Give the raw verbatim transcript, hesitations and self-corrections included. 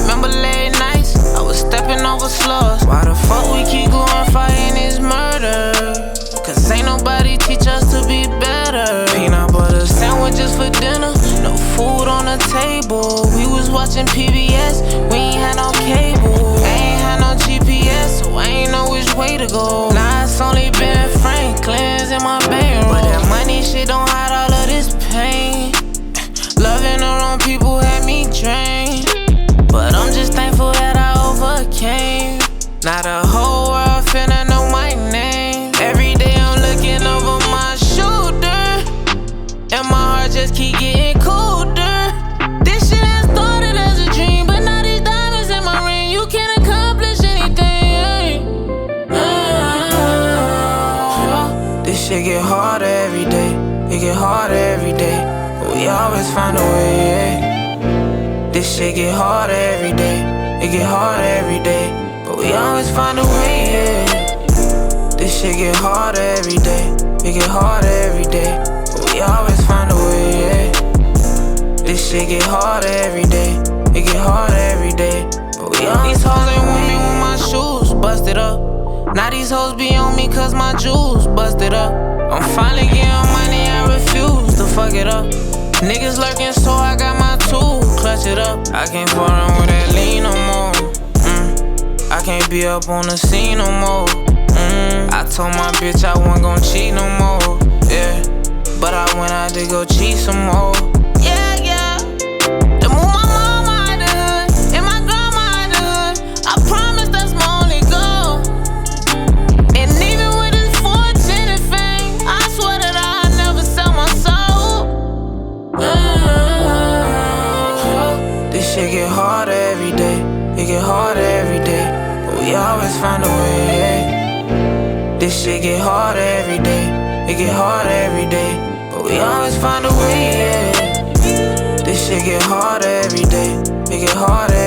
Remember late nights, I was stepping over slugs. Why the fuck we keep going fighting this murder? Cause ain't nobody teach us to be better. Peanut butter sandwiches for dinner, no food on the table. We was watching P B S, we ain't had no cable. I ain't had no G P S, so I ain't know which way to go. Now it's only Ben Franklin's in my bankroll. But that money shit don't hide all of this pain. Loving the wrong people had me drained, but I'm just thankful that I overcame. Now the whole world finna know my name. Every day I'm looking over my shoulder, and my heart just keep getting colder. This shit has started as a dream, but now these diamonds in my ring, you can't accomplish anything. This shit get harder every day, it get harder every day, but we always find a way, yeah. This shit get harder every day, it get harder every day, but we always find a way, yeah. This shit get harder every day, it get harder every day, but we always find a way, yeah. This shit get harder every day, it get harder every day, but we always find a way. These hoes ain't want me with my shoes busted up. Now these hoes be on me cause my jewels busted up. I'm finally getting money, I refuse to fuck it up. Niggas lurking, so I got my tool, clutch it up. I can't fall in with that lean no more. Mm. I can't be up on the scene no more. Mm. I told my bitch I wasn't gon' cheat no more. Yeah, but I went out to go cheat some more. Yeah, yeah. To move my mama out the hood and my grandma out the hood. I promise that's my only goal. And even with this fortune and fame, I swear that I'll never sell my soul. This shit get harder every day, it get harder every day, but we always find a way, yeah. This shit get harder every day, it get harder every day, but we always find a way, yeah. This shit get harder every day, it get harder